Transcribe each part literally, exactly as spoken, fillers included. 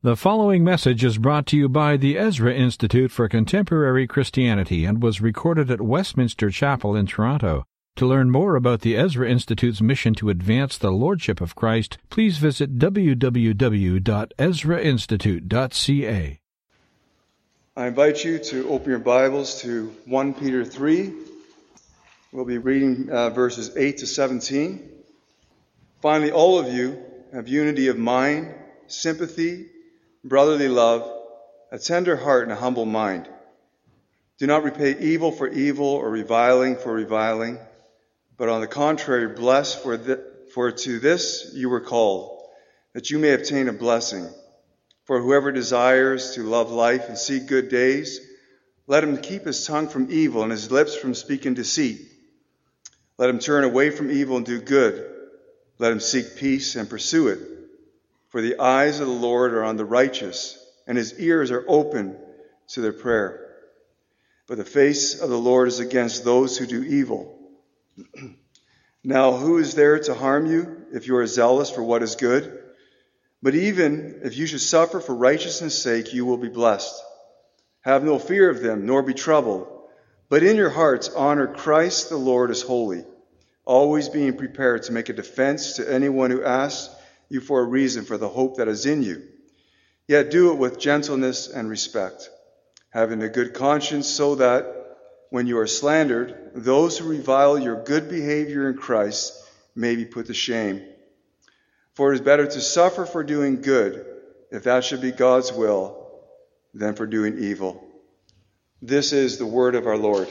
The following message is brought to you by the Ezra Institute for Contemporary Christianity and was recorded at Westminster Chapel in Toronto. To learn more about the Ezra Institute's mission to advance the Lordship of Christ, please visit w w w dot ezra institute dot c a. I invite you to open your Bibles to First Peter three. We'll be reading uh, verses eight to seventeen. Finally, all of you have unity of mind, sympathy, brotherly love, a tender heart, and a humble mind. Do not repay evil for evil or reviling for reviling, but on the contrary, bless, for, the, for to this you were called, that you may obtain a blessing. For whoever desires to love life and see good days, let him keep his tongue from evil and his lips from speaking deceit. Let him turn away from evil and do good. Let him seek peace and pursue it. For the eyes of the Lord are on the righteous, and his ears are open to their prayer. But the face of the Lord is against those who do evil. Now, who is there to harm you if you are zealous for what is good? But even if you should suffer for righteousness' sake, you will be blessed. Have no fear of them, nor be troubled. But in your hearts honor Christ the Lord as holy, always being prepared to make a defense to anyone who asks you for a reason for the hope that is in you. Yet do it with gentleness and respect, having a good conscience, so that when you are slandered, those who revile your good behavior in Christ may be put to shame. For it is better to suffer for doing good, if that should be God's will, than for doing evil. This is the word of our Lord.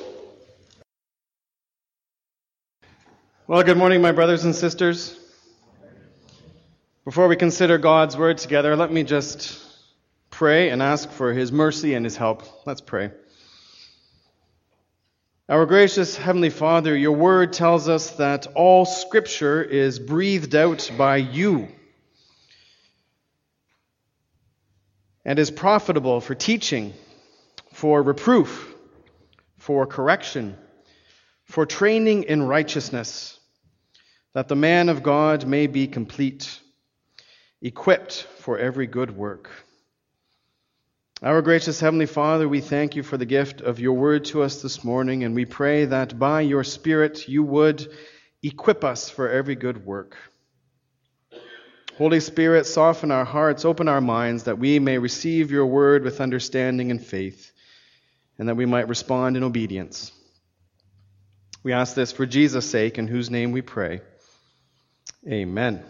Well, good morning, my brothers and sisters. Before we consider God's word together, let me just pray and ask for his mercy and his help. Let's pray. Our gracious Heavenly Father, your word tells us that all Scripture is breathed out by you and is profitable for teaching, for reproof, for correction, for training in righteousness, that the man of God may be complete, equipped for every good work. Our gracious Heavenly Father, we thank you for the gift of your word to us this morning, and we pray that by your Spirit you would equip us for every good work. Holy Spirit, soften our hearts, open our minds, that we may receive your word with understanding and faith, and that we might respond in obedience. We ask this for Jesus' sake, in whose name we pray. Amen.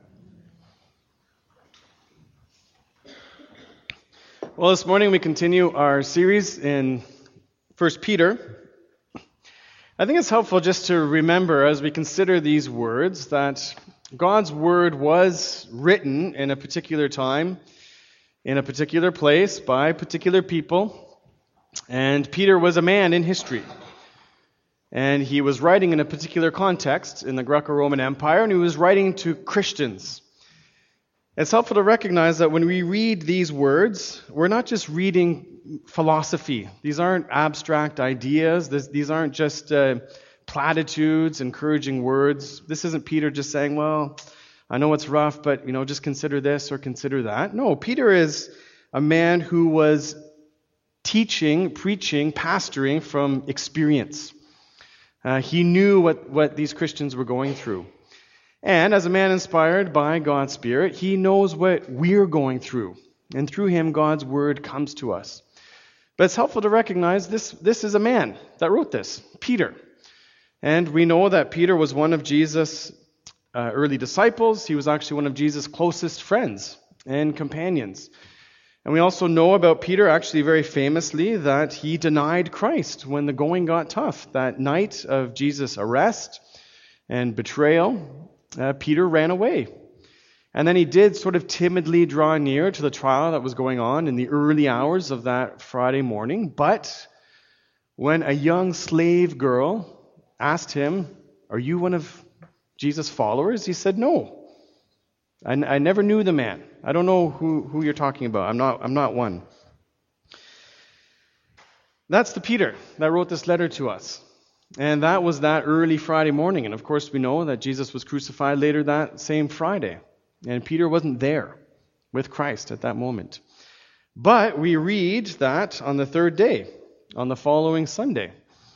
Well, this morning we continue our series in First Peter. I think it's helpful just to remember as we consider these words that God's word was written in a particular time, in a particular place, by particular people, and Peter was a man in history. And he was writing in a particular context in the Greco-Roman Empire, and he was writing to Christians. It's helpful to recognize that when we read these words, we're not just reading philosophy. These aren't abstract ideas. This, these aren't just uh, platitudes, encouraging words. This isn't Peter just saying, well, I know it's rough, but you know, just consider this or consider that. No, Peter is a man who was teaching, preaching, pastoring from experience. Uh, he knew what, what these Christians were going through. And as a man inspired by God's Spirit, he knows what we're going through. And through him, God's word comes to us. But it's helpful to recognize this, this is a man that wrote this, Peter. And we know that Peter was one of Jesus' uh, early disciples. He was actually one of Jesus' closest friends and companions. And we also know about Peter, actually very famously, that he denied Christ when the going got tough. That night of Jesus' arrest and betrayal, Uh, Peter ran away. And then he did sort of timidly draw near to the trial that was going on in the early hours of that Friday morning. But when a young slave girl asked him, "Are you one of Jesus' followers?" he said, "No. I, I never knew the man. I don't know who, who you're talking about. I'm not, I'm not one." That's the Peter that wrote this letter to us. And that was that early Friday morning. And of course we know that Jesus was crucified later that same Friday. And Peter wasn't there with Christ at that moment. But we read that on the third day, on the following Sunday,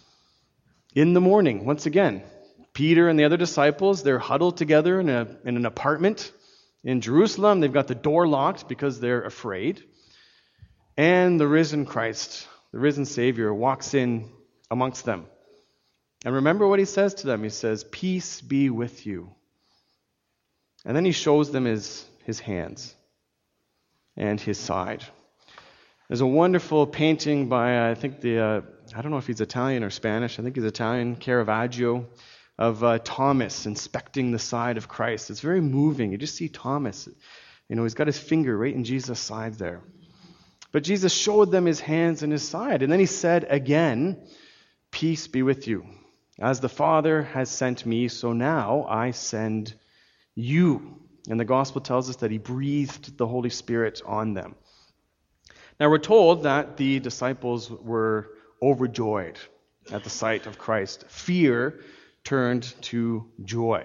in the morning, once again, Peter and the other disciples, they're huddled together in, a, in an apartment in Jerusalem. They've got the door locked because they're afraid. And the risen Christ, the risen Savior, walks in amongst them. And remember what he says to them. He says, "Peace be with you." And then he shows them his, his hands and his side. There's a wonderful painting by, I think, the, uh, I don't know if he's Italian or Spanish, I think he's Italian, Caravaggio, of uh, Thomas inspecting the side of Christ. It's very moving. You just see Thomas. You know, he's got his finger right in Jesus' side there. But Jesus showed them his hands and his side. And then he said again, "Peace be with you. As the Father has sent me, so now I send you." And the gospel tells us that he breathed the Holy Spirit on them. Now we're told that the disciples were overjoyed at the sight of Christ. Fear turned to joy.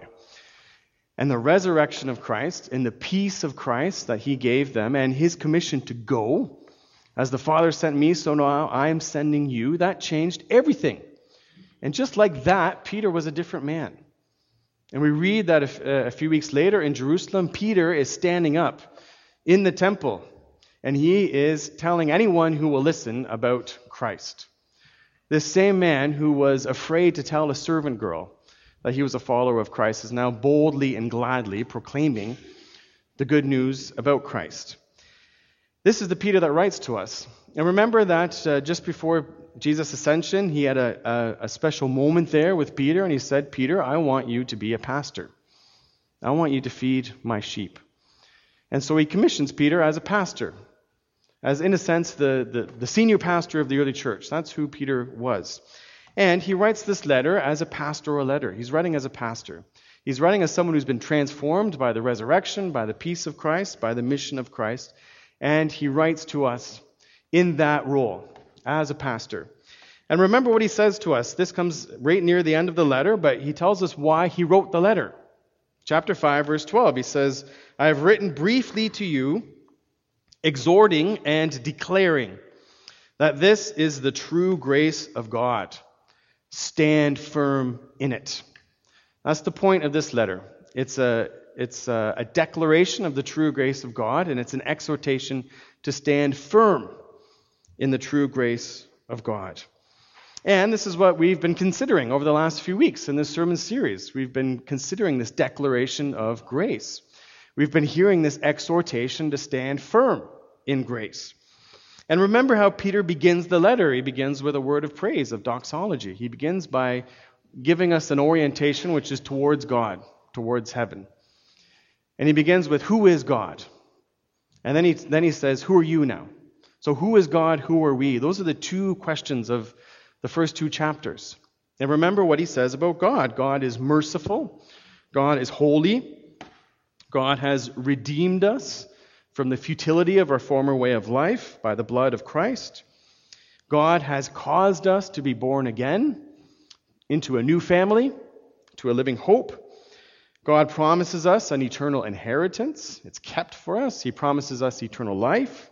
And the resurrection of Christ and the peace of Christ that he gave them and his commission to go, "As the Father sent me, so now I am sending you," that changed everything. And just like that, Peter was a different man. And we read that a, a few weeks later in Jerusalem, Peter is standing up in the temple, and he is telling anyone who will listen about Christ. This same man who was afraid to tell a servant girl that he was a follower of Christ is now boldly and gladly proclaiming the good news about Christ. This is the Peter that writes to us. And remember that uh, just before Jesus' ascension, he had a, a, a special moment there with Peter, and he said, "Peter, I want you to be a pastor. I want you to feed my sheep." And so he commissions Peter as a pastor, as in a sense the, the, the senior pastor of the early church. That's who Peter was. And he writes this letter as a pastoral letter. He's writing as a pastor. He's writing as someone who's been transformed by the resurrection, by the peace of Christ, by the mission of Christ. And he writes to us in that role as a pastor. And remember what he says to us. This comes right near the end of the letter, but he tells us why he wrote the letter. Chapter five, verse twelve, he says, "I have written briefly to you, exhorting and declaring that this is the true grace of God. Stand firm in it." That's the point of this letter. It's a, it's a, a declaration of the true grace of God, and it's an exhortation to stand firm in the true grace of God. And this is what we've been considering over the last few weeks in this sermon series. We've been considering this declaration of grace. We've been hearing this exhortation to stand firm in grace. And remember how Peter begins the letter. He begins with a word of praise, of doxology. He begins by giving us an orientation which is towards God, towards heaven. And he begins with, who is God? And then he, then he says, who are you now? So who is God? Who are we? Those are the two questions of the first two chapters. And remember what he says about God. God is merciful. God is holy. God has redeemed us from the futility of our former way of life by the blood of Christ. God has caused us to be born again into a new family, to a living hope. God promises us an eternal inheritance. It's kept for us. He promises us eternal life.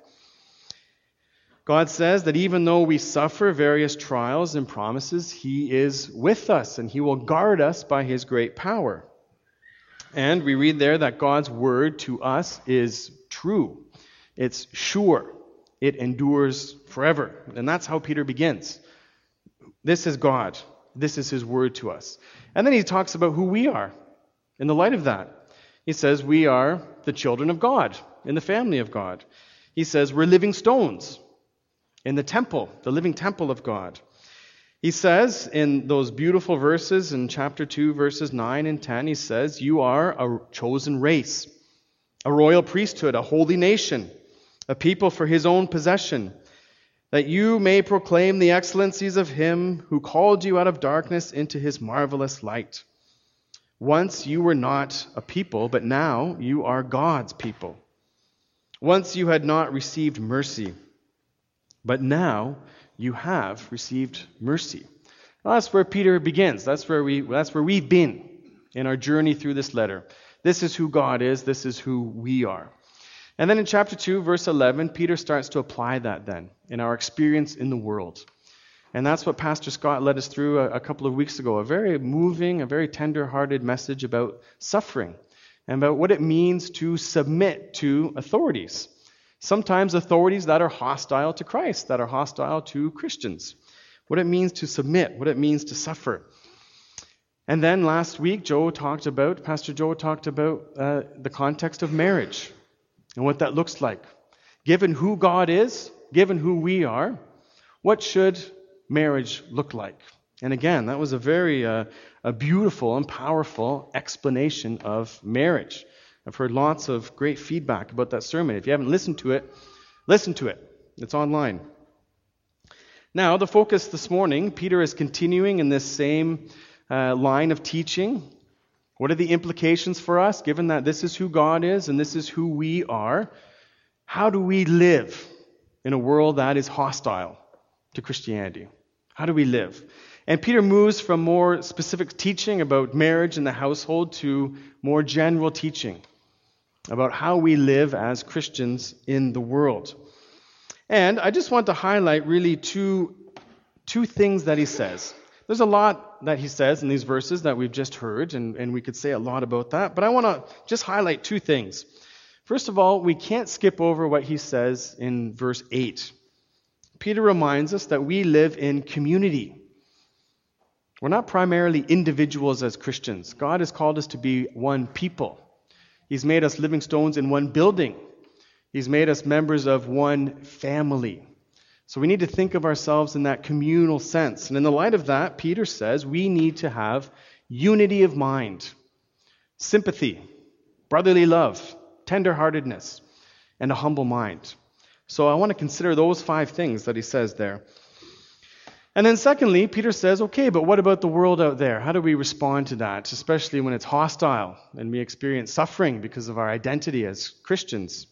God says that even though we suffer various trials and promises, He is with us and He will guard us by His great power. And we read there that God's word to us is true. It's sure. It endures forever. And that's how Peter begins. This is God. This is His word to us. And then he talks about who we are in the light of that. He says we are the children of God, in the family of God. He says we're living stones in the temple, the living temple of God. He says in those beautiful verses in chapter two, verses nine and ten, he says, you are a chosen race, a royal priesthood, a holy nation, a people for His own possession, that you may proclaim the excellencies of Him who called you out of darkness into His marvelous light. Once you were not a people, but now you are God's people. Once you had not received mercy, but now you have received mercy. Well, that's where Peter begins. That's where we that's where we've been in our journey through this letter. This is who God is. This is who we are. And then in chapter two, verse eleven, Peter starts to apply that then in our experience in the world. And that's what Pastor Scott led us through a, a couple of weeks ago, a very moving, a very tender-hearted message about suffering and about what it means to submit to authorities. Sometimes authorities that are hostile to Christ, that are hostile to Christians. What it means to submit, what it means to suffer. And then last week, Joe talked about, Pastor Joe talked about uh, the context of marriage and what that looks like. Given who God is, given who we are, what should marriage look like? And again, that was a very uh, a beautiful and powerful explanation of marriage. I've heard lots of great feedback about that sermon. If you haven't listened to it, listen to it. It's online. Now, the focus this morning, Peter is continuing in this same uh, line of teaching. What are the implications for us, given that this is who God is and this is who we are? How do we live in a world that is hostile to Christianity? How do we live? And Peter moves from more specific teaching about marriage and the household to more general teaching about how we live as Christians in the world. And I just want to highlight really two, two things that he says. There's a lot that he says in these verses that we've just heard, and, and we could say a lot about that. But I want to just highlight two things. First of all, we can't skip over what he says in verse eight. Peter reminds us that we live in community. We're not primarily individuals as Christians. God has called us to be one people. He's made us living stones in one building. He's made us members of one family. So we need to think of ourselves in that communal sense. And in the light of that, Peter says we need to have unity of mind, sympathy, brotherly love, tenderheartedness, and a humble mind. So I want to consider those five things that he says there. And then secondly, Peter says, okay, but what about the world out there? How do we respond to that, especially when it's hostile and we experience suffering because of our identity as Christians?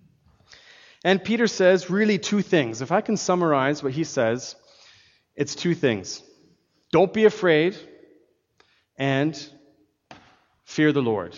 And Peter says really two things. If I can summarize what he says, it's two things. Don't be afraid and fear the Lord.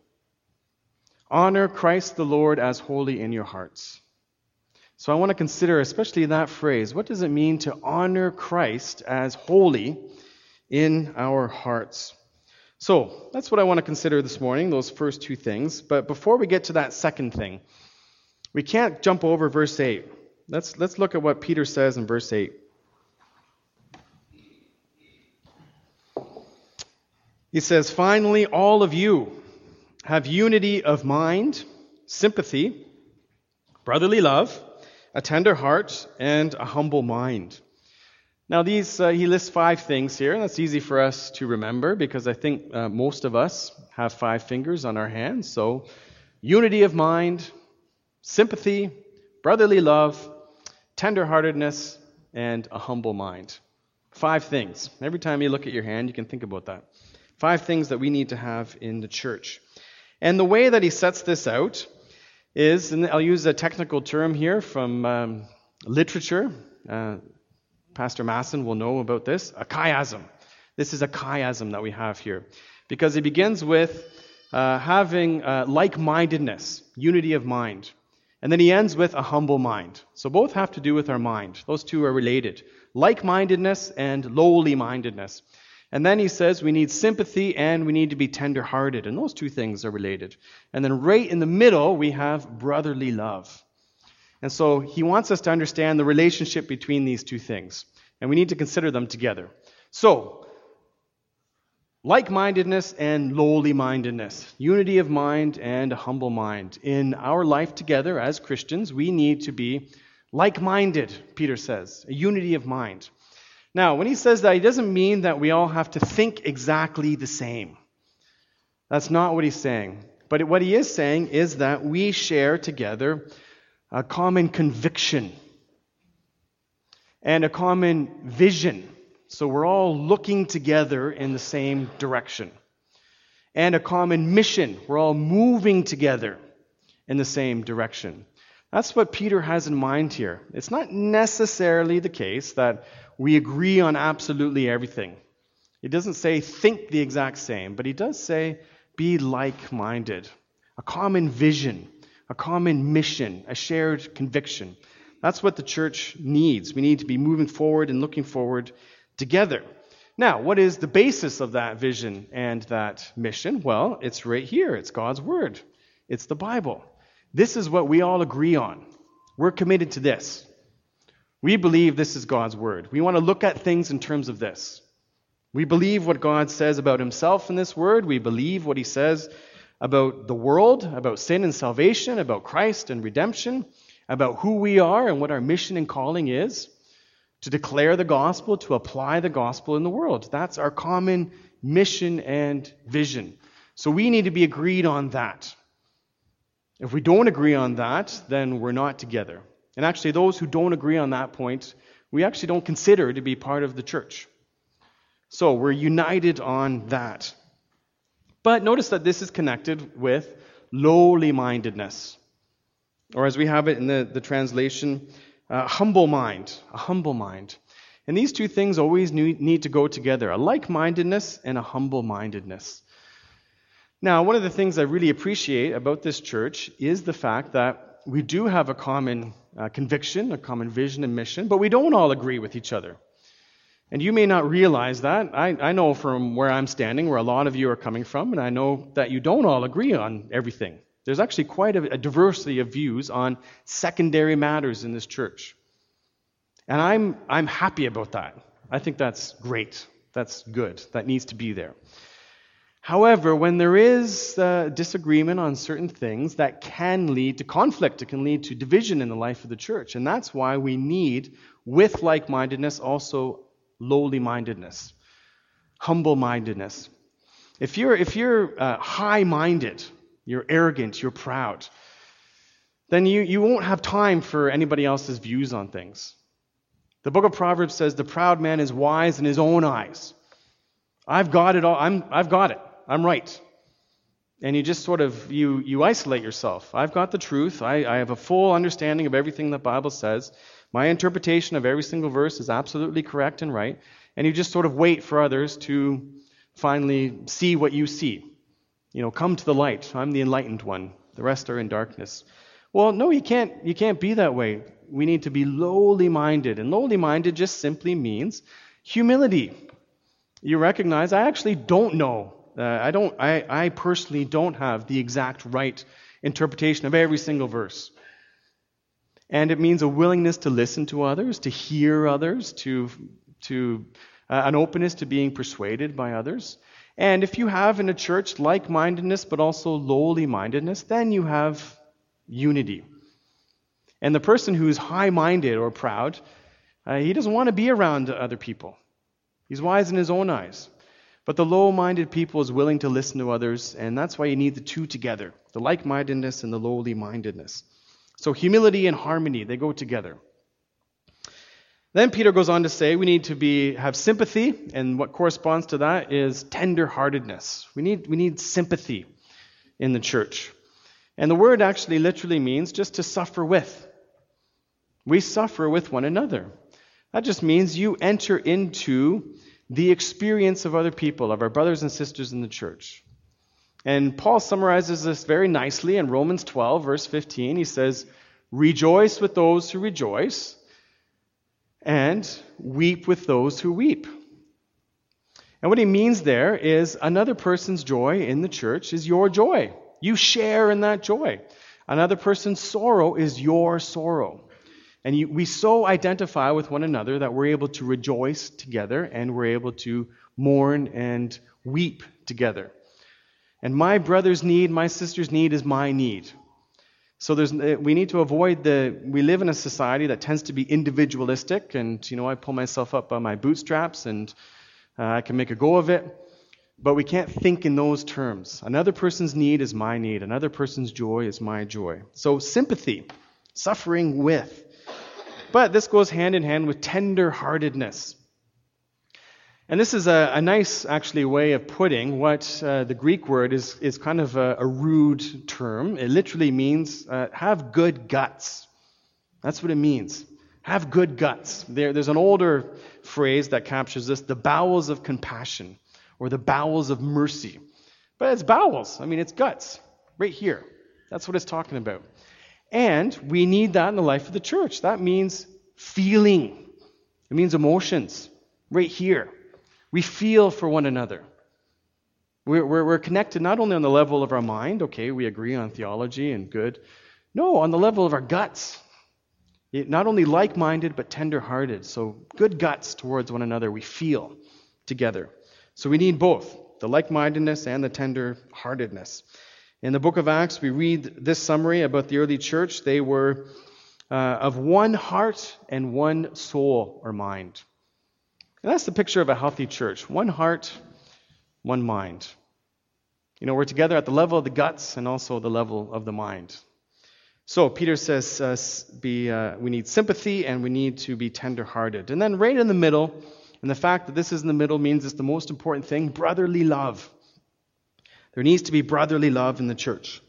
Honor Christ the Lord as holy in your hearts. So I want to consider especially that phrase. What does it mean to honor Christ as holy in our hearts? So that's what I want to consider this morning, those first two things. But before we get to that second thing, we can't jump over verse eight. Let's, let's look at what Peter says in verse eight. He says, finally, all of you have unity of mind, sympathy, brotherly love, a tender heart, and a humble mind. Now, these uh, he lists five things here. That's easy for us to remember because I think uh, most of us have five fingers on our hands. So, unity of mind, sympathy, brotherly love, tenderheartedness, and a humble mind. Five things. Every time you look at your hand, you can think about that. Five things that we need to have in the church. And the way that he sets this out is, and I'll use a technical term here from um, literature. Uh, Pastor Masson will know about this, a chiasm. This is a chiasm that we have here. Because it begins with uh, having uh, like-mindedness, unity of mind. And then he ends with a humble mind. So both have to do with our mind. Those two are related. Like-mindedness and lowly-mindedness. And then he says we need sympathy and we need to be tender-hearted. And those two things are related. And then right in the middle, we have brotherly love. And so he wants us to understand the relationship between these two things. And we need to consider them together. So, like-mindedness and lowly-mindedness. Unity of mind and a humble mind. In our life together as Christians, we need to be like-minded, Peter says. A unity of mind. Now, when he says that, he doesn't mean that we all have to think exactly the same. That's not what he's saying. But what he is saying is that we share together a common conviction and a common vision. So we're all looking together in the same direction. And a common mission. We're all moving together in the same direction. That's what Peter has in mind here. It's not necessarily the case that we agree on absolutely everything. He doesn't say think the exact same, but he does say be like-minded. A common vision, a common mission, a shared conviction. That's what the church needs. We need to be moving forward and looking forward together. Now, what is the basis of that vision and that mission? Well, it's right here. It's God's Word. It's the Bible. This is what we all agree on. We're committed to this. We believe this is God's Word. We want to look at things in terms of this. We believe what God says about himself in this Word. We believe what he says about the world, about sin and salvation, about Christ and redemption, about who we are and what our mission and calling is, to declare the gospel, to apply the gospel in the world. That's our common mission and vision. So we need to be agreed on that. If we don't agree on that, then we're not together. And actually, those who don't agree on that point, we actually don't consider to be part of the church. So we're united on that. But notice that this is connected with lowly-mindedness. Or as we have it in the, the translation, uh, humble mind, a humble mind. And these two things always need to go together, a like-mindedness and a humble-mindedness. Now, one of the things I really appreciate about this church is the fact that we do have a common uh, conviction, a common vision and mission, but we don't all agree with each other. And you may not realize that. I, I know from where I'm standing, where a lot of you are coming from, and I know that you don't all agree on everything. There's actually quite a, a diversity of views on secondary matters in this church. And I'm I'm happy about that. I think that's great. That's good. That needs to be there. However, when there is uh, disagreement on certain things, that can lead to conflict. It can lead to division in the life of the church. And that's why we need, with like-mindedness, also lowly-mindedness, humble-mindedness. If you're, if you're uh, high-minded, you're arrogant, you're proud, then you, you won't have time for anybody else's views on things. The book of Proverbs says, the proud man is wise in his own eyes. I've got it all. I'm, I've got it. I'm right. And you just sort of, you, you isolate yourself. I've got the truth. I, I have a full understanding of everything the Bible says. My interpretation of every single verse is absolutely correct and right. And you just sort of wait for others to finally see what you see. You know, come to the light. I'm the enlightened one. The rest are in darkness. Well, no, you can't, you can't be that way. We need to be lowly minded. And lowly minded just simply means humility. You recognize, I actually don't know. Uh, I don't. I, I personally don't have the exact right interpretation of every single verse. And it means a willingness to listen to others, to hear others, to to uh, an openness to being persuaded by others. And if you have in a church like-mindedness, but also lowly-mindedness, then you have unity. And the person who's high-minded or proud, uh, he doesn't want to be around other people. He's wise in his own eyes. But the low-minded people is willing to listen to others, and that's why you need the two together, the like-mindedness and the lowly-mindedness. So humility and harmony, they go together. Then Peter goes on to say we need to be have sympathy, and what corresponds to that is tender-heartedness. We need, we need sympathy in the church. And the word actually literally means just to suffer with. We suffer with one another. That just means you enter into the experience of other people, of our brothers and sisters in the church. And Paul summarizes this very nicely in Romans twelve, verse fifteen. He says, rejoice with those who rejoice, and weep with those who weep. And what he means there is another person's joy in the church is your joy. You share in that joy. Another person's sorrow is your sorrow. And you, we so identify with one another that we're able to rejoice together and we're able to mourn and weep together. And my brother's need, my sister's need is my need. So there's, we need to avoid the, we live in a society that tends to be individualistic and, you know, I pull myself up by my bootstraps and uh, I can make a go of it. But we can't think in those terms. Another person's need is my need. Another person's joy is my joy. So sympathy, suffering with. But this goes hand in hand with tender-heartedness. And this is a, a nice, actually, way of putting what uh, the Greek word is, is kind of a, a rude term. It literally means uh, have good guts. That's what it means. Have good guts. There, there's an older phrase that captures this, the bowels of compassion, or the bowels of mercy. But it's bowels. I mean, it's guts, right here. That's what it's talking about. And we need that in the life of the church. That means feeling. It means emotions. Right here. We feel for one another. We're, we're, we're connected not only on the level of our mind. Okay, we agree on theology and good. No, on the level of our guts. Not only like-minded, but tender-hearted. So good guts towards one another. We feel together. So we need both. The like-mindedness and the tender-heartedness. In the book of Acts, we read this summary about the early church. They were uh, of one heart and one soul or mind. And that's the picture of a healthy church. One heart, one mind. You know, we're together at the level of the guts and also the level of the mind. So Peter says uh, be, uh, we need sympathy and we need to be tender-hearted. And then right in the middle, and the fact that this is in the middle means it's the most important thing, brotherly love. There needs to be brotherly love in the church.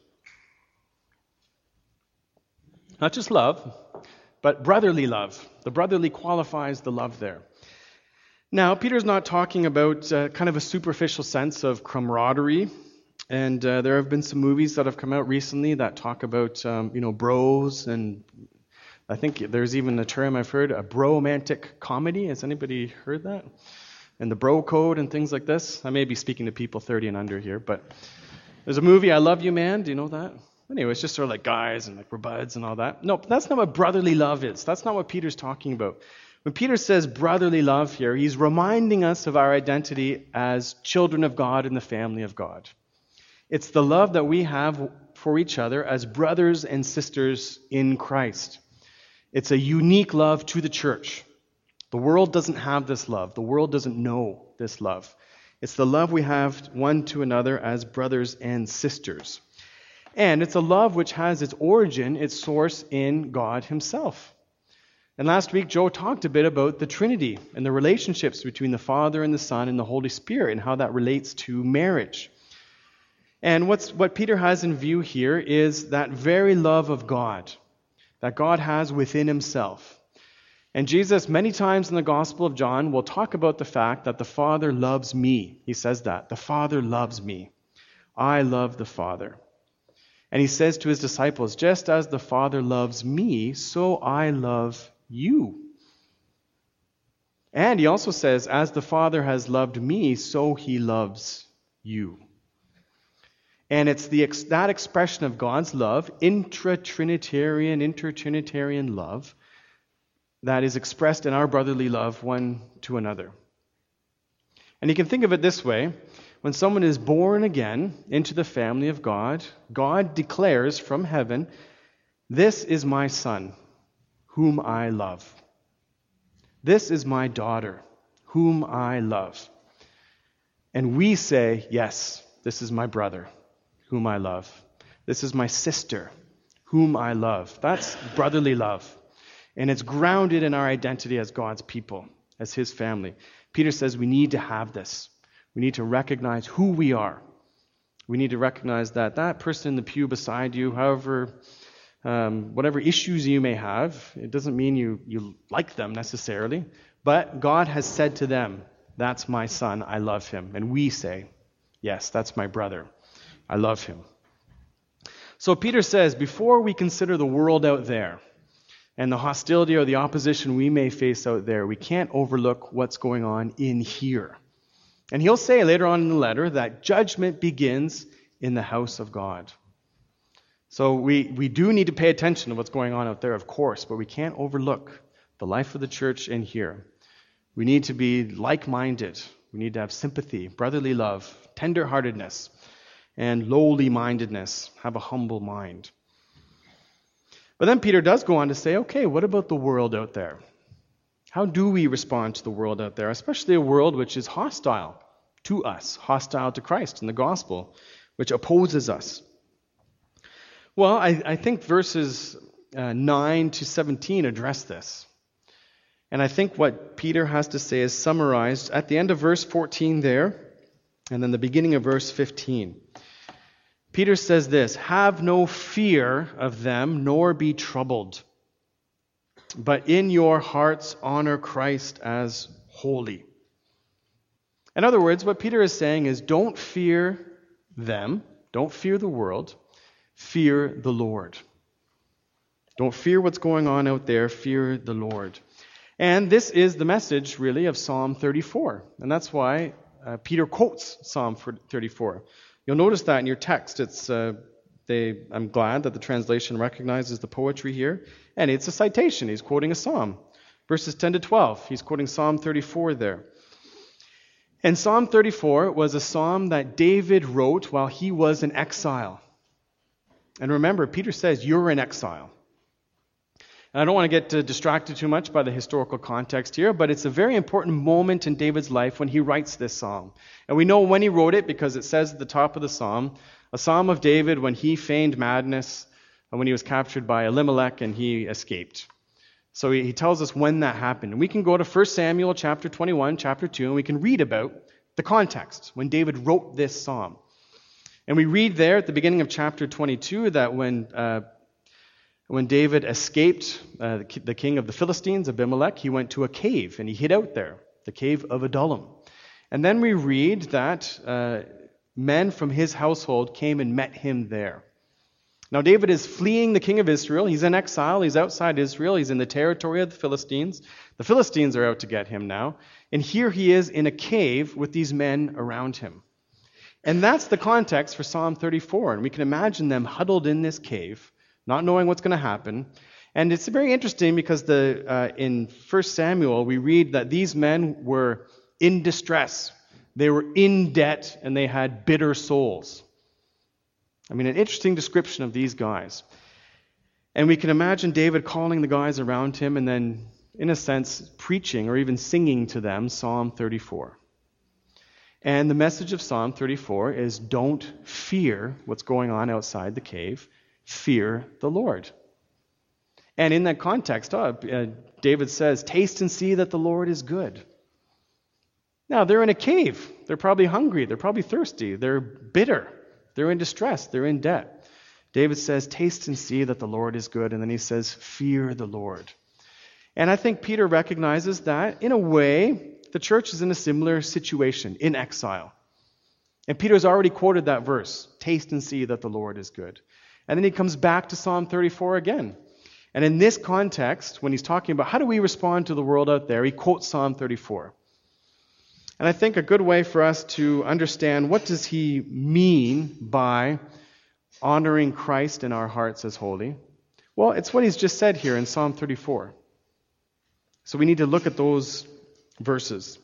Not just love, but brotherly love. The brotherly qualifies the love there. Now, Peter's not talking about uh, kind of a superficial sense of camaraderie. And uh, there have been some movies that have come out recently that talk about, um, you know, bros. And I think there's even a term I've heard, a bromantic comedy. Has anybody heard that? And the bro code and things like this. I may be speaking to people thirty and under here, but there's a movie, I Love You Man. Do you know that? Anyway, it's just sort of like guys and like we're buds and all that. No, that's not what brotherly love is. That's not what Peter's talking about. When Peter says brotherly love here, he's reminding us of our identity as children of God in the family of God. It's the love that we have for each other as brothers and sisters in Christ. It's a unique love to the church. The world doesn't have this love. The world doesn't know this love. It's the love we have one to another as brothers and sisters. And it's a love which has its origin, its source in God himself. And last week, Joe talked a bit about the Trinity and the relationships between the Father and the Son and the Holy Spirit and how that relates to marriage. And what's, what Peter has in view here is that very love of God that God has within himself. And Jesus, many times in the Gospel of John, will talk about the fact that the Father loves me. He says that. The Father loves me. I love the Father. And he says to his disciples, just as the Father loves me, so I love you. And he also says, as the Father has loved me, so he loves you. And it's the that expression of God's love, intra-Trinitarian, inter-Trinitarian love, that is expressed in our brotherly love one to another. And you can think of it this way. When someone is born again into the family of God, God declares from heaven, this is my son, whom I love. This is my daughter, whom I love. And we say, yes, this is my brother, whom I love. This is my sister, whom I love. That's brotherly love. And it's grounded in our identity as God's people, as his family. Peter says we need to have this. We need to recognize who we are. We need to recognize that that person in the pew beside you, however, um, whatever issues you may have, it doesn't mean you, you like them necessarily, but God has said to them, that's my son, I love him. And we say, yes, that's my brother, I love him. So Peter says, before we consider the world out there, and the hostility or the opposition we may face out there, we can't overlook what's going on in here. And he'll say later on in the letter that judgment begins in the house of God. So we, we do need to pay attention to what's going on out there, of course, but we can't overlook the life of the church in here. We need to be like-minded. We need to have sympathy, brotherly love, tender-heartedness, and lowly-mindedness. Have a humble mind. But then Peter does go on to say, okay, what about the world out there? How do we respond to the world out there, especially a world which is hostile to us, hostile to Christ and the gospel, which opposes us? Well, I, I think verses uh, nine to seventeen address this. And I think what Peter has to say is summarized at the end of verse fourteen there, and then the beginning of verse fifteen. Peter says this, have no fear of them, nor be troubled, but in your hearts honor Christ as holy. In other words, what Peter is saying is don't fear them, don't fear the world, fear the Lord. Don't fear what's going on out there. Fear the Lord. And this is the message, really, of Psalm thirty-four. And that's why uh, Peter quotes Psalm thirty-four. You'll notice that in your text. It's uh, they. I'm glad that the translation recognizes the poetry here. And it's a citation. He's quoting a psalm. Verses ten to twelve. He's quoting Psalm thirty-four there. And Psalm thirty-four was a psalm that David wrote while he was in exile. And remember, Peter says, you're in exile. And I don't want to get uh, distracted too much by the historical context here, but it's a very important moment in David's life when he writes this psalm. And we know when he wrote it because it says at the top of the psalm, a psalm of David when he feigned madness and when he was captured by Elimelech and he escaped. So he, he tells us when that happened. And we can go to First Samuel chapter twenty-one, chapter two, and we can read about the context when David wrote this psalm. And we read there at the beginning of chapter twenty-two that when uh, When David escaped uh, the king of the Philistines, Abimelech, he went to a cave and he hid out there, the cave of Adullam. And then we read that uh, men from his household came and met him there. Now David is fleeing the king of Israel. He's in exile. He's outside Israel. He's in the territory of the Philistines. The Philistines are out to get him now. And here he is in a cave with these men around him. And that's the context for Psalm thirty-four. And we can imagine them huddled in this cave, not knowing what's going to happen. And it's very interesting because the uh, in First Samuel, we read that these men were in distress. They were in debt, and they had bitter souls. I mean, an interesting description of these guys. And we can imagine David calling the guys around him and then, in a sense, preaching or even singing to them Psalm thirty-four. And the message of Psalm thirty-four is, don't fear what's going on outside the cave. Fear the Lord. And in that context, uh, uh, David says, taste and see that the Lord is good. Now, they're in a cave. They're probably hungry. They're probably thirsty. They're bitter. They're in distress. They're in debt. David says, taste and see that the Lord is good. And then he says, fear the Lord. And I think Peter recognizes that, in a way, the church is in a similar situation, in exile. And Peter's already quoted that verse, taste and see that the Lord is good. And then he comes back to Psalm thirty-four again. And in this context, when he's talking about how do we respond to the world out there, he quotes Psalm thirty-four. And I think a good way for us to understand what does he mean by honoring Christ in our hearts as holy, well, it's what he's just said here in Psalm thirty-four. So we need to look at those verses.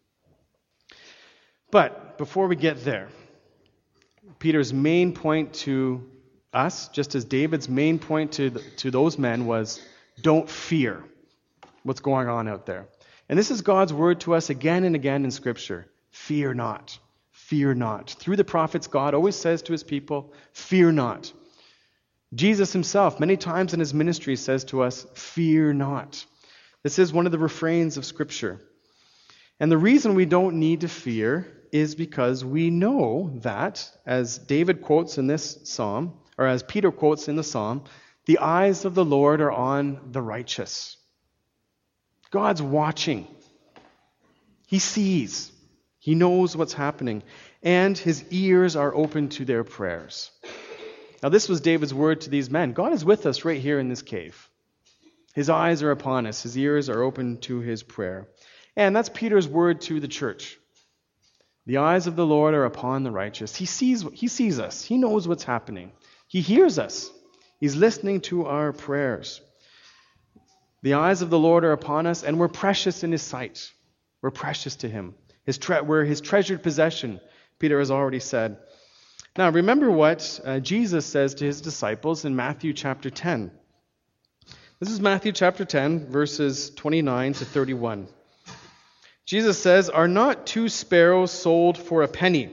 But before we get there, Peter's main point to us, just as David's main point to the, to those men was, don't fear what's going on out there. And this is God's word to us again and again in Scripture. Fear not. Fear not. Through the prophets, God always says to his people, fear not. Jesus himself, many times in his ministry, says to us, fear not. This is one of the refrains of Scripture. And the reason we don't need to fear is because we know that, as David quotes in this psalm, or as Peter quotes in the psalm, the eyes of the Lord are on the righteous. God's watching. He sees. He knows what's happening. And his ears are open to their prayers. Now this was David's word to these men. God is with us right here in this cave. His eyes are upon us. His ears are open to his prayer. And that's Peter's word to the church. The eyes of the Lord are upon the righteous. He sees, he sees us. He knows what's happening. He hears us. He's listening to our prayers. The eyes of the Lord are upon us, and we're precious in his sight. We're precious to him. His tre- we're his treasured possession, Peter has already said. Now, remember what uh, Jesus says to his disciples in Matthew chapter ten. This is Matthew chapter ten, verses twenty-nine to thirty-one. Jesus says, are not two sparrows sold for a penny?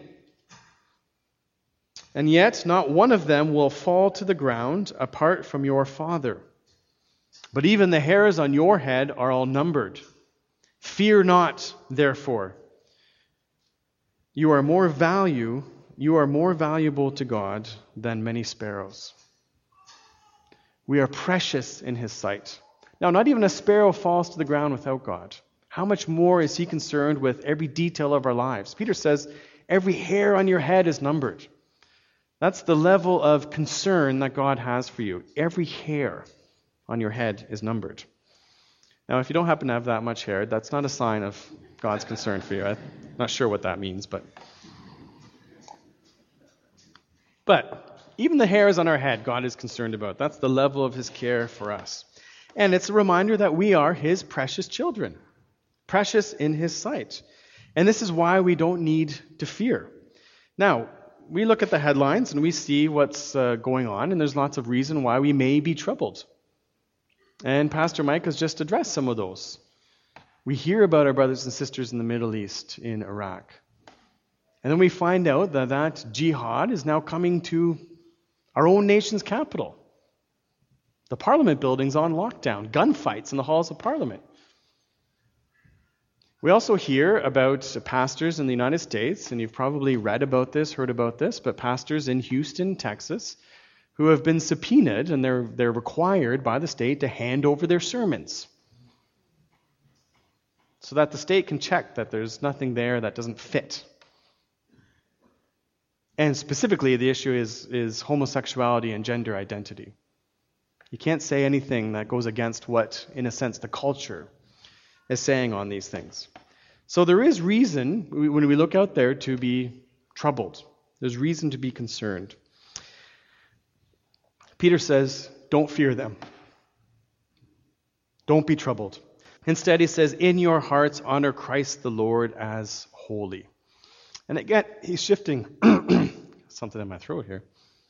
And yet not one of them will fall to the ground apart from your Father. But even the hairs on your head are all numbered. Fear not, therefore. You are more value, you are more valuable to God than many sparrows. We are precious in his sight. Now, not even a sparrow falls to the ground without God. How much more is he concerned with every detail of our lives? Peter says, every hair on your head is numbered. That's the level of concern that God has for you. Every hair. on your head is numbered. Now, if you don't happen to have that much hair, that's not a sign of God's concern for you. I'm not sure what that means, but... But even the hairs on our head, God is concerned about. That's the level of his care for us. And it's a reminder that we are his precious children, precious in his sight. And this is why we don't need to fear. Now, we look at the headlines and we see what's uh, going on, and there's lots of reason why we may be troubled. And Pastor Mike has just addressed some of those. We hear about our brothers and sisters in the Middle East, in Iraq. And then we find out that that jihad is now coming to our own nation's capital. The Parliament building's on lockdown, gunfights in the halls of Parliament. We also hear about pastors in the United States, and you've probably read about this, heard about this, but pastors in Houston, Texas, who have been subpoenaed, and they're, they're required by the state to hand over their sermons so that the state can check that there's nothing there that doesn't fit. And specifically, the issue is, is homosexuality and gender identity. You can't say anything that goes against what, in a sense, the culture is saying on these things. So there is reason, when we look out there, to be troubled. There's reason to be concerned. Peter says, don't fear them. Don't be troubled. Instead, he says, in your hearts, honor Christ the Lord as holy. And again, he's shifting something in my throat here.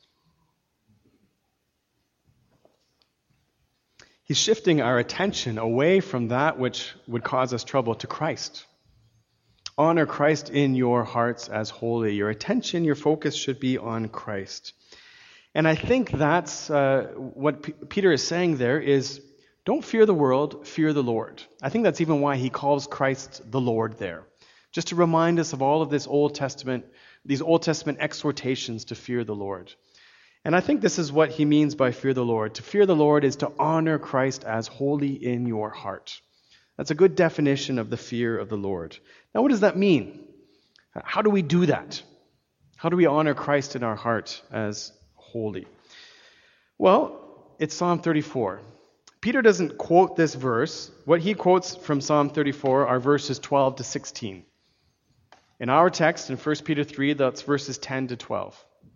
He's shifting our attention away from that which would cause us trouble to Christ. Honor Christ in your hearts as holy. Your attention, your focus should be on Christ. And I think that's uh, what P- Peter is saying there is, don't fear the world, fear the Lord. I think that's even why he calls Christ the Lord there. Just to remind us of all of this Old Testament, these Old Testament exhortations to fear the Lord. And I think this is what he means by fear the Lord. To fear the Lord is to honor Christ as holy in your heart. That's a good definition of the fear of the Lord. Now, what does that mean? How do we do that? How do we honor Christ in our heart as holy? Well, it's Psalm thirty-four. Peter doesn't quote this verse. What he quotes from Psalm thirty-four are verses twelve to sixteen. In our text, in First Peter three, that's verses ten to twelve.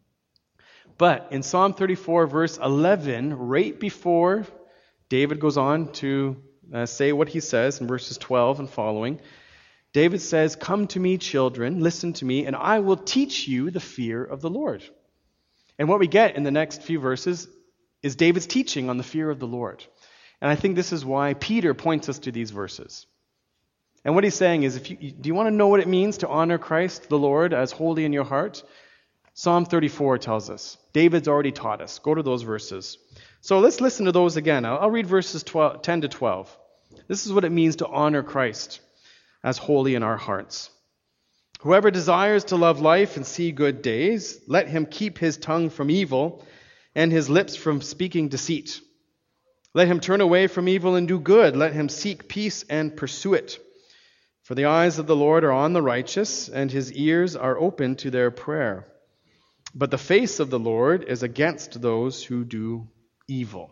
But in Psalm thirty-four, verse eleven, right before David goes on to uh, say what he says in verses twelve and following, David says, come to me, children, listen to me, and I will teach you the fear of the Lord. And what we get in the next few verses is David's teaching on the fear of the Lord. And I think this is why Peter points us to these verses. And what he's saying is, if you, do you want to know what it means to honor Christ, the Lord, as holy in your heart? Psalm thirty-four tells us. David's already taught us. Go to those verses. So let's listen to those again. I'll, I'll read verses twelve, ten to twelve. This is what it means to honor Christ as holy in our hearts. Whoever desires to love life and see good days, let him keep his tongue from evil and his lips from speaking deceit. Let him turn away from evil and do good. Let him seek peace and pursue it. For the eyes of the Lord are on the righteous, and his ears are open to their prayer. But the face of the Lord is against those who do evil.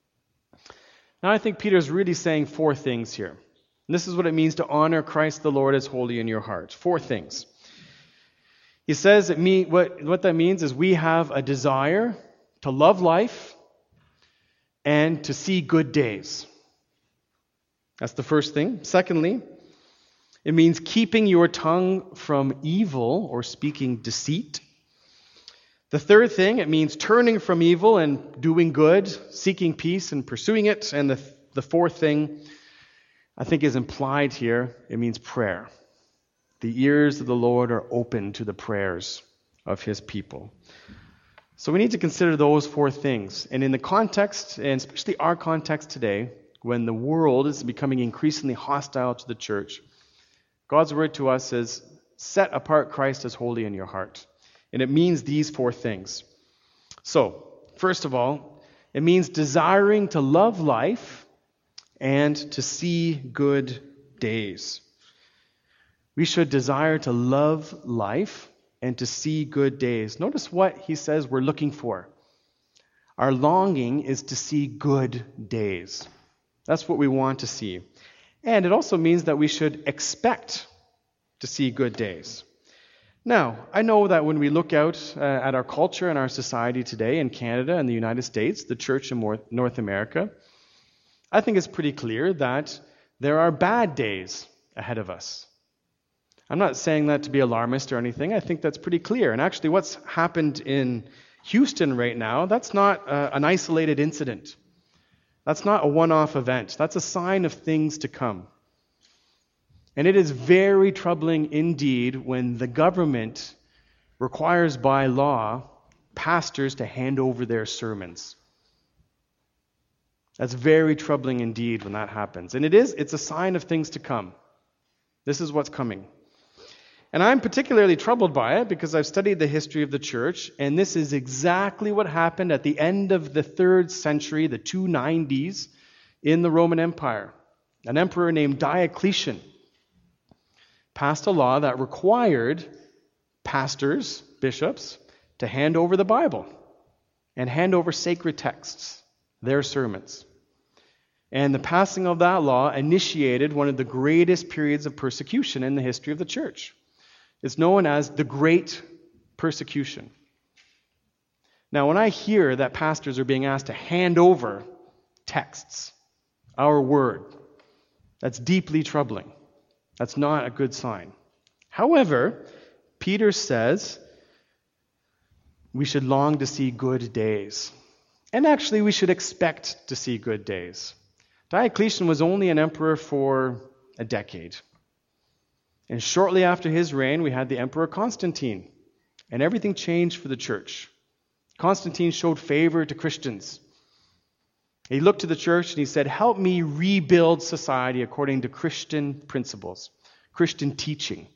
Now I think Peter's really saying four things here. And this is what it means to honor Christ the Lord as holy in your heart. Four things. He says that me, what, what that means is we have a desire to love life and to see good days. That's the first thing. Secondly, it means keeping your tongue from evil or speaking deceit. The third thing, it means turning from evil and doing good, seeking peace and pursuing it. And the, the fourth thing, I think, is implied here. It means prayer. The ears of the Lord are open to the prayers of his people. So we need to consider those four things. And in the context, and especially our context today, when the world is becoming increasingly hostile to the church, God's word to us is, set apart Christ as holy in your heart. And it means these four things. So, first of all, it means desiring to love life and to see good days. We should desire to love life and to see good days. Notice what he says we're looking for. Our longing is to see good days. That's what we want to see. And it also means that we should expect to see good days. Now, I know that when we look out uh, at our culture and our society today in Canada and the United States, the church in North, North America, I think it's pretty clear that there are bad days ahead of us. I'm not saying that to be alarmist or anything. I think that's pretty clear. And actually what's happened in Houston right now, that's not uh, an isolated incident. That's not a one-off event. That's a sign of things to come. And it is very troubling indeed when the government requires by law pastors to hand over their sermons. That's very troubling indeed when that happens. And it is, it's a sign of things to come. This is what's coming. And I'm particularly troubled by it because I've studied the history of the church, and this is exactly what happened at the end of the third century, the two nineties, in the Roman Empire. An emperor named Diocletian passed a law that required pastors, bishops, to hand over the Bible and hand over sacred texts, their sermons. And the passing of that law initiated one of the greatest periods of persecution in the history of the church. It's known as the Great Persecution. Now, when I hear that pastors are being asked to hand over texts, our word, that's deeply troubling. That's not a good sign. However, Peter says we should long to see good days. And actually, we should expect to see good days. Diocletian was only an emperor for a decade. And shortly after his reign, we had the Emperor Constantine. And everything changed for the church. Constantine showed favor to Christians. He looked to the church and he said, help me rebuild society according to Christian principles, Christian teaching.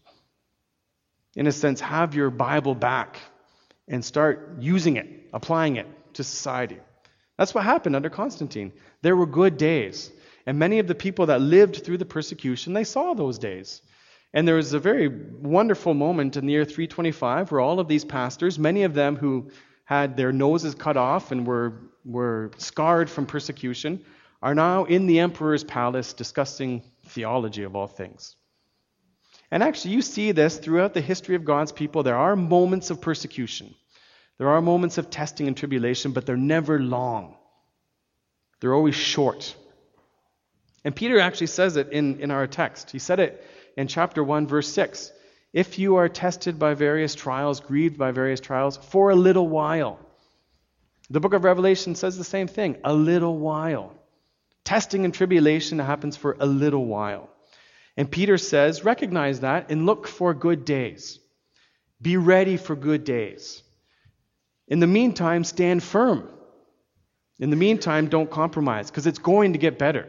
In a sense, have your Bible back and start using it, applying it to society. That's what happened under Constantine. There were good days. And many of the people that lived through the persecution, they saw those days. And there was a very wonderful moment in the year three twenty-five where all of these pastors, many of them who had their noses cut off and were, were scarred from persecution, are now in the emperor's palace discussing theology of all things. And actually, you see this throughout the history of God's people. There are moments of persecution. There are moments of testing and tribulation, but they're never long. They're always short. And Peter actually says it in, in our text. He said it in chapter one, verse six. If you are tested by various trials, grieved by various trials, for a little while. The book of Revelation says the same thing, a little while. Testing and tribulation happens for a little while. And Peter says, recognize that and look for good days. Be ready for good days. In the meantime, stand firm. In the meantime, don't compromise, because it's going to get better.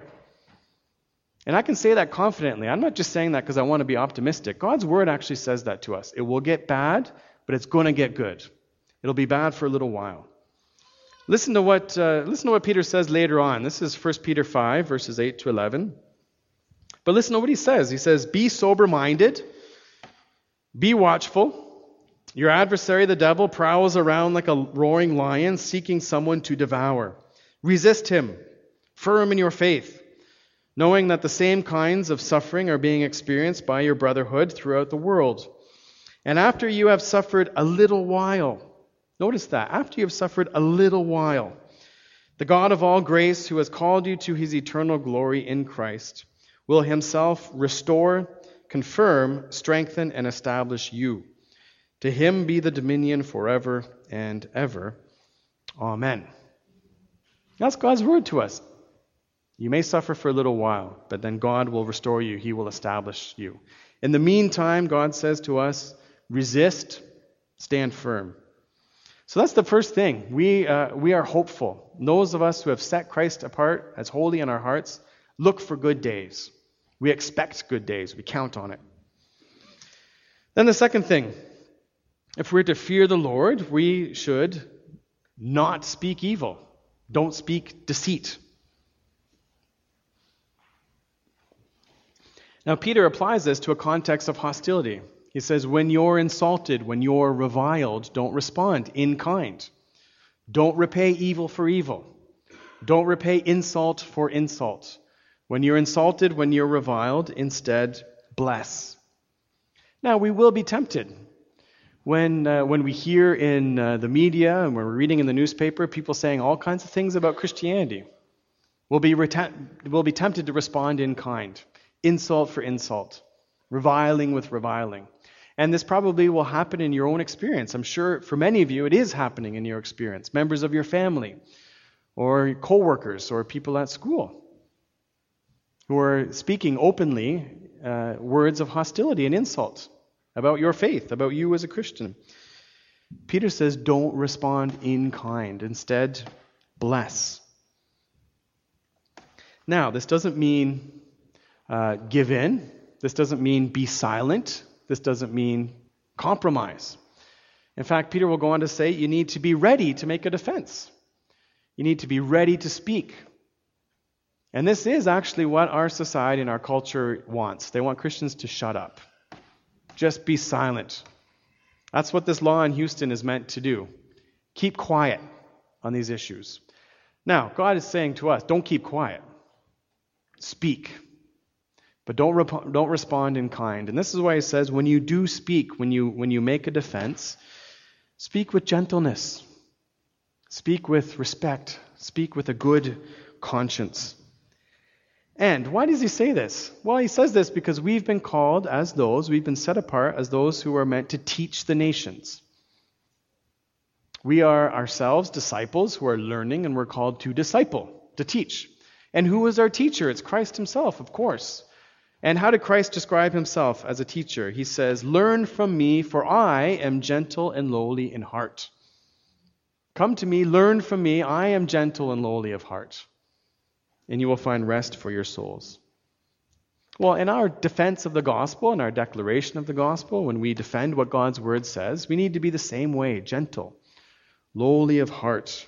And I can say that confidently. I'm not just saying that because I want to be optimistic. God's word actually says that to us. It will get bad, but it's going to get good. It'll be bad for a little while. Listen to what uh, listen to what Peter says later on. This is First Peter five, verses eight to eleven. But listen to what he says. He says, be sober-minded, be watchful. Your adversary, the devil, prowls around like a roaring lion, seeking someone to devour. Resist him, firm in your faith, knowing that the same kinds of suffering are being experienced by your brotherhood throughout the world. And after you have suffered a little while, notice that, after you have suffered a little while, the God of all grace, who has called you to his eternal glory in Christ, will himself restore, confirm, strengthen, and establish you. To him be the dominion forever and ever. Amen. That's God's word to us. You may suffer for a little while, but then God will restore you. He will establish you. In the meantime, God says to us, resist, stand firm. So that's the first thing. We, uh, we are hopeful. Those of us who have set Christ apart as holy in our hearts, look for good days. We expect good days. We count on it. Then the second thing, if we're to fear the Lord, we should not speak evil. Don't speak deceit. Now, Peter applies this to a context of hostility. He says, when you're insulted, when you're reviled, don't respond in kind. Don't repay evil for evil. Don't repay insult for insult. When you're insulted, when you're reviled, instead bless. Now, we will be tempted. When uh, when we hear in uh, the media and when we're reading in the newspaper people saying all kinds of things about Christianity, we'll be, reta- we'll be tempted to respond in kind. Insult for insult. Reviling with reviling. And this probably will happen in your own experience. I'm sure for many of you it is happening in your experience. Members of your family, or co-workers, or people at school who are speaking openly uh, words of hostility and insult about your faith, about you as a Christian. Peter says, don't respond in kind. Instead, bless. Now, this doesn't mean uh, give in. This doesn't mean be silent. This doesn't mean compromise. In fact, Peter will go on to say you need to be ready to make a defense. You need to be ready to speak. And this is actually what our society and our culture wants. They want Christians to shut up. Just be silent. That's what this law in Houston is meant to do. Keep quiet on these issues. Now, God is saying to us, don't keep quiet. Speak. But don't rep- don't respond in kind. And this is why he says, when you do speak, when you when you make a defense, speak with gentleness. Speak with respect. Speak with a good conscience. And why does he say this? Well, he says this because we've been called as those, we've been set apart as those who are meant to teach the nations. We are ourselves disciples who are learning, and we're called to disciple, to teach. And who is our teacher? It's Christ himself, of course. And how did Christ describe himself as a teacher? He says, learn from me, for I am gentle and lowly in heart. Come to me, learn from me, I am gentle and lowly of heart, and you will find rest for your souls. Well, in our defense of the gospel, in our declaration of the gospel, when we defend what God's word says, we need to be the same way, gentle, lowly of heart.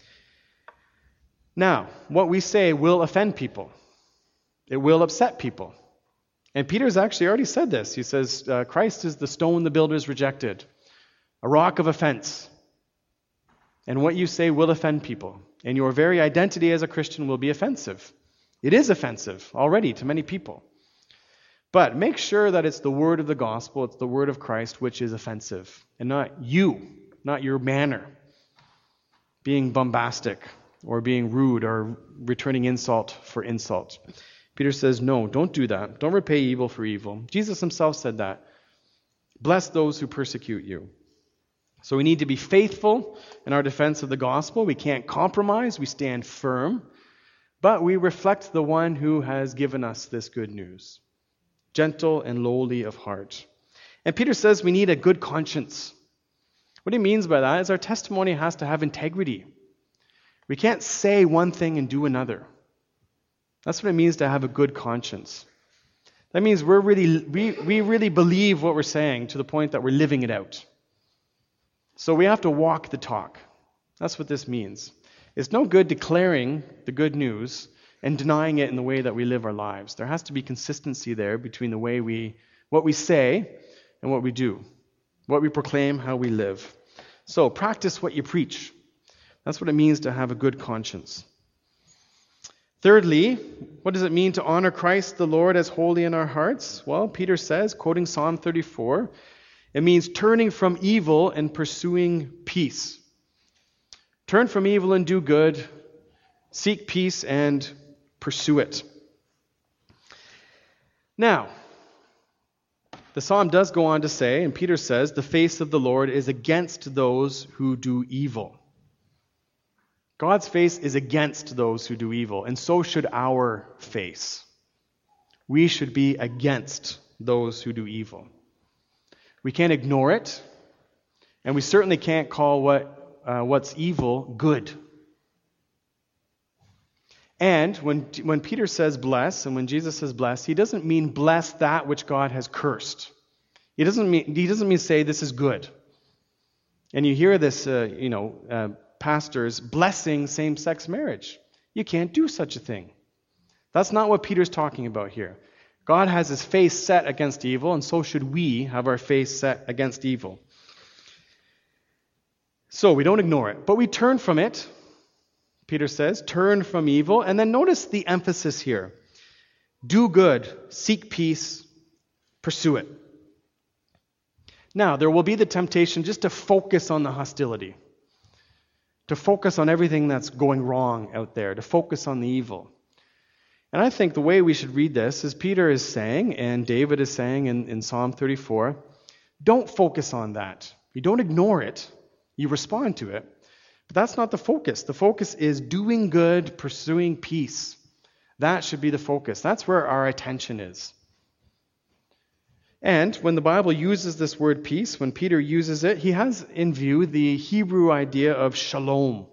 Now, what we say will offend people. It will upset people. And Peter's actually already said this. He says, uh, Christ is the stone the builders rejected, a rock of offense. And what you say will offend people. And your very identity as a Christian will be offensive. It is offensive already to many people. But make sure that it's the word of the gospel, it's the word of Christ which is offensive. And not you, not your manner, being bombastic or being rude or returning insult for insult. Peter says, no, don't do that. Don't repay evil for evil. Jesus himself said that. Bless those who persecute you. So we need to be faithful in our defense of the gospel. We can't compromise. We stand firm. But we reflect the one who has given us this good news. Gentle and lowly of heart. And Peter says we need a good conscience. What he means by that is our testimony has to have integrity. We can't say one thing and do another. That's what it means to have a good conscience. That means we're really, we, we really believe what we're saying to the point that we're living it out. So we have to walk the talk. That's what this means. It's no good declaring the good news and denying it in the way that we live our lives. There has to be consistency there between the way we, what we say and what we do, what we proclaim, how we live. So practice what you preach. That's what it means to have a good conscience. Thirdly, what does it mean to honor Christ the Lord as holy in our hearts? Well, Peter says, quoting Psalm thirty-four, it means turning from evil and pursuing peace. Turn from evil and do good. Seek peace and pursue it. Now, the psalm does go on to say, and Peter says, the face of the Lord is against those who do evil. God's face is against those who do evil, and so should our face. We should be against those who do evil. We can't ignore it, and we certainly can't call what uh, what's evil good. And when when Peter says bless, and when Jesus says bless, he doesn't mean bless that which God has cursed. He doesn't mean he doesn't mean say this is good. And you hear this, uh, you know, uh, pastors blessing same-sex marriage. You can't do such a thing. That's not what Peter's talking about here. God has his face set against evil, and so should we have our face set against evil. So we don't ignore it, but we turn from it. Peter says, turn from evil. And then notice the emphasis here. Do good, seek peace, pursue it. Now, there will be the temptation just to focus on the hostility, to focus on everything that's going wrong out there, to focus on the evil. And I think the way we should read this is Peter is saying, and David is saying in, in Psalm thirty-four, don't focus on that. You don't ignore it. You respond to it. But that's not the focus. The focus is doing good, pursuing peace. That should be the focus. That's where our attention is. And when the Bible uses this word peace, when Peter uses it, he has in view the Hebrew idea of shalom.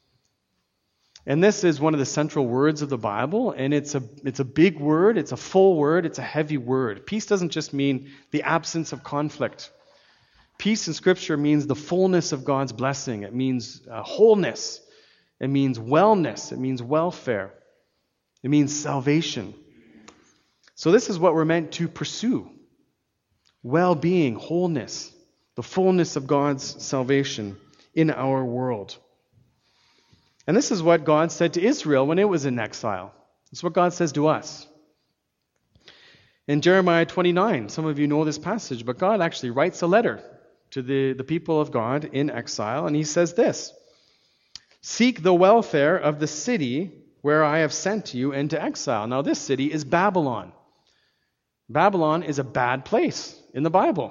And this is one of the central words of the Bible, and it's a it's a big word, it's a full word, it's a heavy word. Peace doesn't just mean the absence of conflict. Peace in Scripture means the fullness of God's blessing. It means uh, wholeness. It means wellness. It means welfare. It means salvation. So this is what we're meant to pursue. Well-being, wholeness, the fullness of God's salvation in our world. And this is what God said to Israel when it was in exile. It's what God says to us. In Jeremiah twenty-nine, some of you know this passage, but God actually writes a letter to the, the people of God in exile, and he says this, seek the welfare of the city where I have sent you into exile. Now this city is Babylon. Babylon is a bad place in the Bible.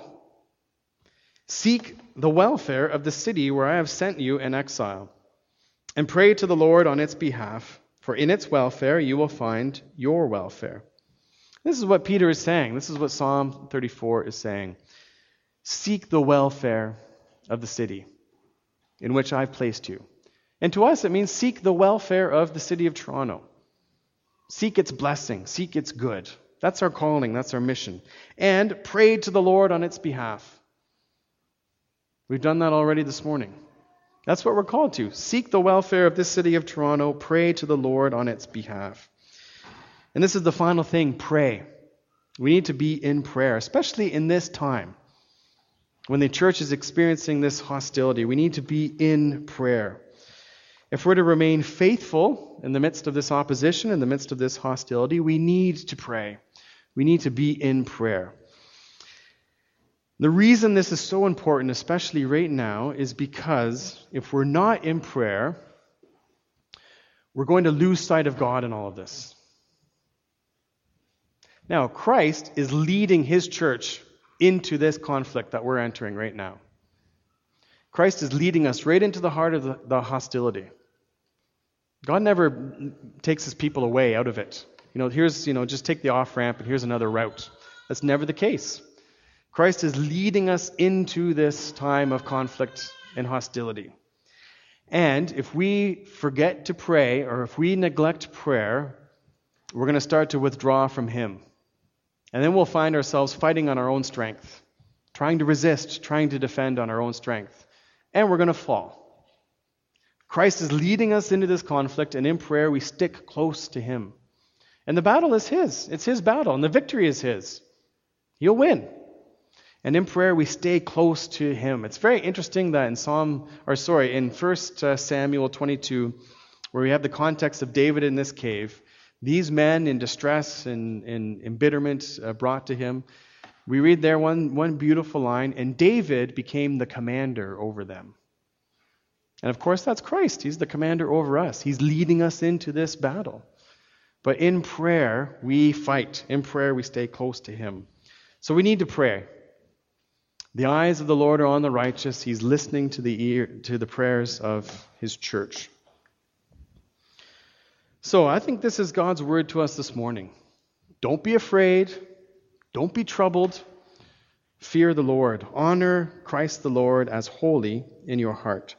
Seek the welfare of the city where I have sent you in exile, and pray to the Lord on its behalf, for in its welfare you will find your welfare. This is what Peter is saying. This is what Psalm thirty-four is saying. Seek the welfare of the city in which I've placed you. And to us, it means seek the welfare of the city of Toronto. Seek its blessing. Seek its good. That's our calling. That's our mission. And pray to the Lord on its behalf. We've done that already this morning. That's what we're called to. Seek the welfare of this city of Toronto. Pray to the Lord on its behalf. And this is the final thing, pray. We need to be in prayer, especially in this time when the church is experiencing this hostility. We need to be in prayer. If we're to remain faithful in the midst of this opposition, in the midst of this hostility, we need to pray. We need to be in prayer. The reason this is so important, especially right now, is because if we're not in prayer, we're going to lose sight of God in all of this. Now, Christ is leading his church into this conflict that we're entering right now. Christ is leading us right into the heart of the, the hostility. God never takes his people away out of it. You know, here's, you know, just take the off-ramp and here's another route. That's never the case. Christ is leading us into this time of conflict and hostility. And if we forget to pray, or if we neglect prayer, we're going to start to withdraw from him. And then we'll find ourselves fighting on our own strength, trying to resist, trying to defend on our own strength. And we're going to fall. Christ is leading us into this conflict, and in prayer we stick close to him. And the battle is his. It's his battle, and the victory is his. He'll win. And in prayer we stay close to him. It's very interesting that in Psalm, or sorry, in First Samuel twenty-two, where we have the context of David in this cave, these men in distress and, and embitterment uh, brought to him, we read there one, one beautiful line, and David became the commander over them. And of course that's Christ. He's the commander over us. He's leading us into this battle. But in prayer, we fight. In prayer, we stay close to him. So we need to pray. The eyes of the Lord are on the righteous. He's listening to the ear, to the prayers of his church. So I think this is God's word to us this morning. Don't be afraid. Don't be troubled. Fear the Lord. Honor Christ the Lord as holy in your heart.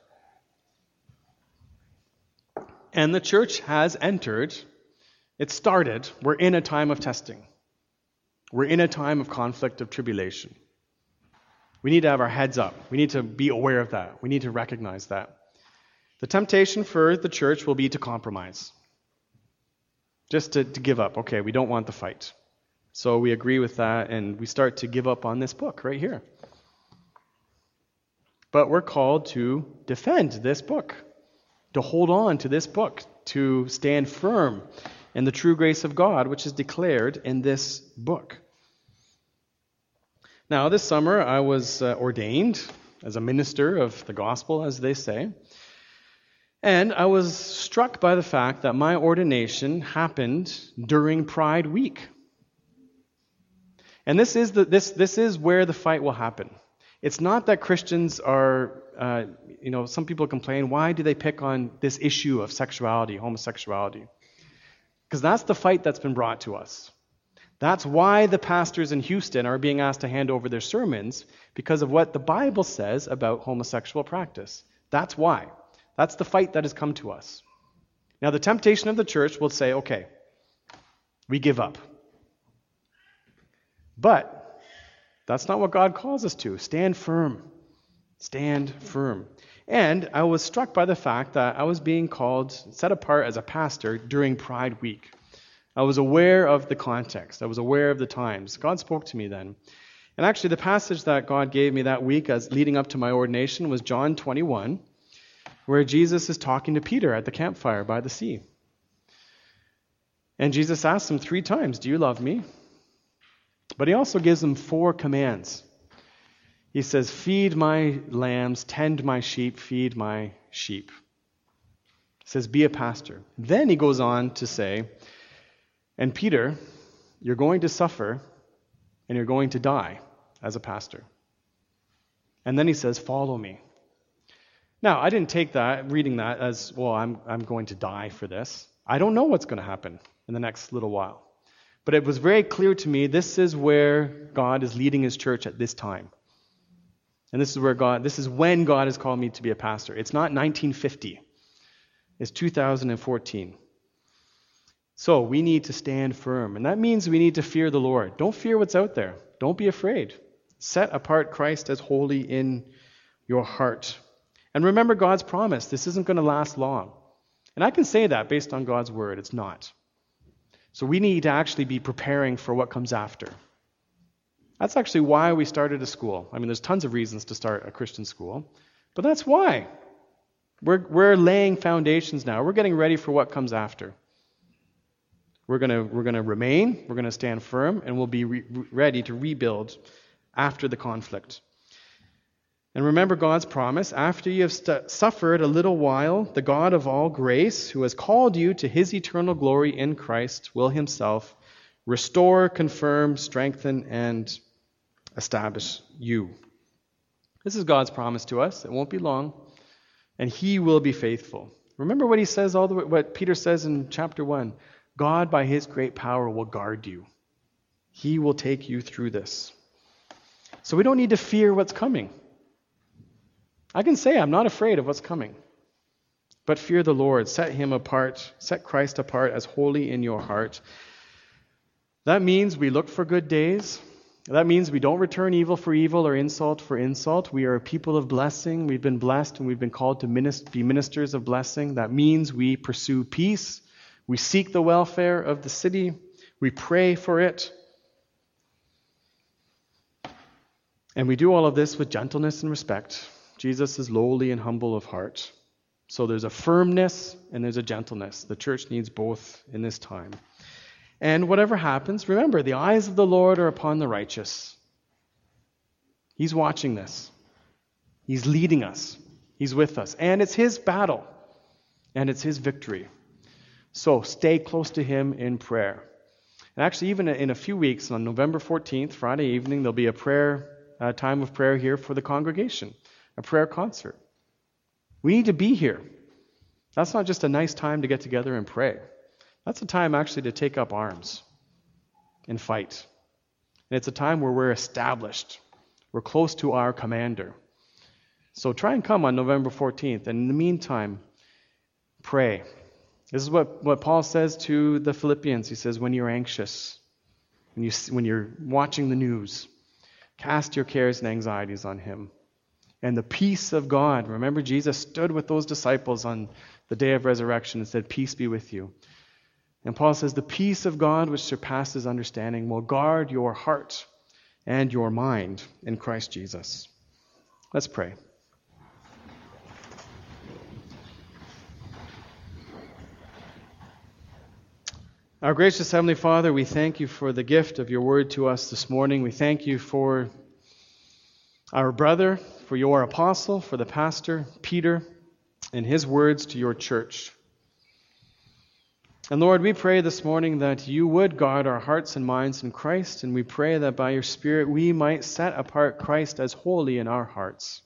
And the church has entered. It started. We're in a time of testing. We're in a time of conflict, of tribulation. We need to have our heads up. We need to be aware of that. We need to recognize that. The temptation for the church will be to compromise. Just to, to give up. Okay, we don't want the fight. So we agree with that, and we start to give up on this book right here. but we're called to defend this book, to hold on to this book, to stand firm in the true grace of God, which is declared in this book. Now, this summer, I was uh, ordained as a minister of the gospel, as they say. And I was struck by the fact that my ordination happened during Pride Week. And this is the, this this is where the fight will happen. It's not that Christians are, uh, you know, some people complain, why do they pick on this issue of sexuality, homosexuality? Because that's the fight that's been brought to us. That's why the pastors in Houston are being asked to hand over their sermons, because of what the Bible says about homosexual practice. That's why. That's the fight that has come to us. Now, the temptation of the church will say, okay, we give up. But that's not what God calls us to. Stand firm. Stand firm. And I was struck by the fact that I was being called, set apart as a pastor during Pride Week. I was aware of the context. I was aware of the times. God spoke to me then. And actually, the passage that God gave me that week as leading up to my ordination was John twenty-one, where Jesus is talking to Peter at the campfire by the sea. And Jesus asks him three times, do you love me? But he also gives him four commands. He says, feed my lambs, tend my sheep, feed my sheep. He says, be a pastor. Then he goes on to say, and Peter, you're going to suffer and you're going to die as a pastor. And then he says, follow me. Now, I didn't take that, reading that as, well, I'm I'm going to die for this. I don't know what's going to happen in the next little while. But it was very clear to me, this is where God is leading his church at this time. And this is where God, this is when God has called me to be a pastor. It's not nineteen fifty. It's two thousand fourteen. So we need to stand firm. And that means we need to fear the Lord. Don't fear what's out there. Don't be afraid. Set apart Christ as holy in your heart. And remember God's promise. This isn't going to last long. And I can say that based on God's word. It's not. So we need to actually be preparing for what comes after. That's actually why we started a school. I mean, there's tons of reasons to start a Christian school. But that's why. We're, we're laying foundations now. We're getting ready for what comes after. We're going to we're going to remain, we're going to stand firm, and we'll be re- ready to rebuild after the conflict. And remember God's promise, after you have st- suffered a little while, the God of all grace, who has called you to his eternal glory in Christ, will himself restore, confirm, strengthen, and establish you. This is God's promise to us. It won't be long, and he will be faithful. Remember what he says, all the way, what Peter says in chapter one. God, by his great power, will guard you. He will take you through this. So we don't need to fear what's coming. I can say I'm not afraid of what's coming. But fear the Lord. Set him apart. Set Christ apart as holy in your heart. That means we look for good days. That means we don't return evil for evil or insult for insult. We are a people of blessing. We've been blessed and we've been called to minist- be ministers of blessing. That means we pursue peace. We seek the welfare of the city. We pray for it. And we do all of this with gentleness and respect. Jesus is lowly and humble of heart. So there's a firmness and there's a gentleness. The church needs both in this time. And whatever happens, remember, the eyes of the Lord are upon the righteous. He's watching this. He's leading us. He's with us. And it's his battle. And it's his victory. So stay close to him in prayer. And actually, even in a few weeks, on November fourteenth, Friday evening, there'll be a prayer, a time of prayer here for the congregation, a prayer concert. We need to be here. That's not just a nice time to get together and pray. That's a time actually to take up arms and fight. And it's a time where we're established. We're close to our commander. So try and come on November fourteenth. And in the meantime, pray. This is what, what Paul says to the Philippians. He says, when you're anxious, when, you, when you're watching the news, cast your cares and anxieties on him. And the peace of God. Remember, Jesus stood with those disciples on the day of resurrection and said, peace be with you. And Paul says, the peace of God which surpasses understanding will guard your heart and your mind in Christ Jesus. Let's pray. Our gracious Heavenly Father, we thank you for the gift of your word to us this morning. We thank you for our brother, for your apostle, for the pastor, Peter, and his words to your church. And Lord, we pray this morning that you would guard our hearts and minds in Christ, and we pray that by your Spirit we might set apart Christ as holy in our hearts.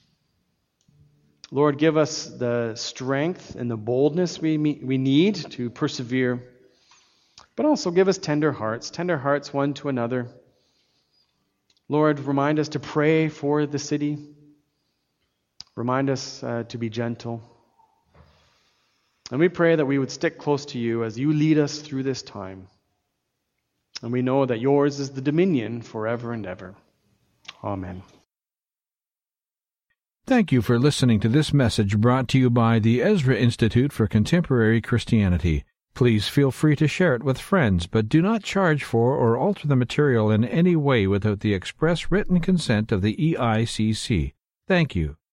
Lord, give us the strength and the boldness we we need to persevere, but also give us tender hearts, tender hearts one to another. Lord, remind us to pray for the city. Remind us uh, to be gentle. And we pray that we would stick close to you as you lead us through this time. And we know that yours is the dominion forever and ever. Amen. Thank you for listening to this message brought to you by the Ezra Institute for Contemporary Christianity. Please feel free to share it with friends, but do not charge for or alter the material in any way without the express written consent of the E I C C. Thank you.